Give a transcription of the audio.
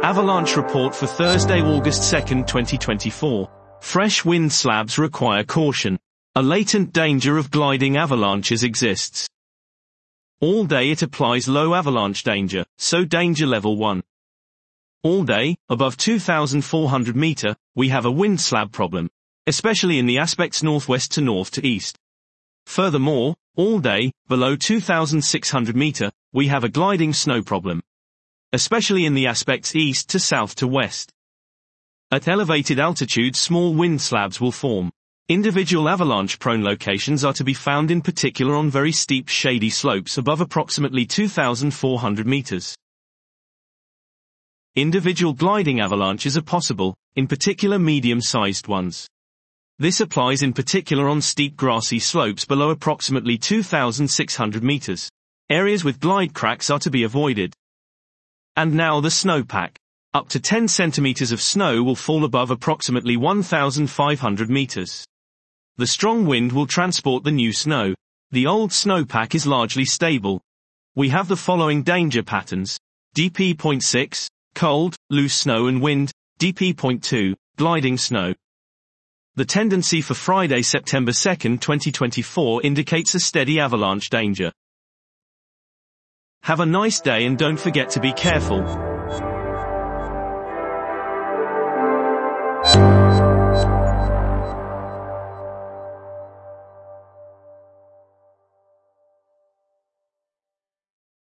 Avalanche report for Thursday, August 2, 2024. Fresh wind slabs require caution. A latent danger of gliding avalanches exists. All day it applies low avalanche danger, so danger level 1. All day, above 2,400 meter, we have a wind slab problem, especially in the aspects northwest to north to east. Furthermore, all day, below 2,600 meter, we have a gliding snow problem, especially in the aspects east to south to west. At elevated altitudes, small wind slabs will form. Individual avalanche-prone locations are to be found in particular on very steep shady slopes above approximately 2,400 meters. Individual gliding avalanches are possible, in particular medium-sized ones. This applies in particular on steep grassy slopes below approximately 2,600 meters. Areas with glide cracks are to be avoided. And now the snowpack. Up to 10 centimeters of snow will fall above approximately 1,500 meters. The strong wind will transport the new snow. The old snowpack is largely stable. We have the following danger patterns. DP.6, cold, loose snow and wind. DP.2, gliding snow. The tendency for Friday, September 2, 2024 indicates a steady avalanche danger. Have a nice day and don't forget to be careful.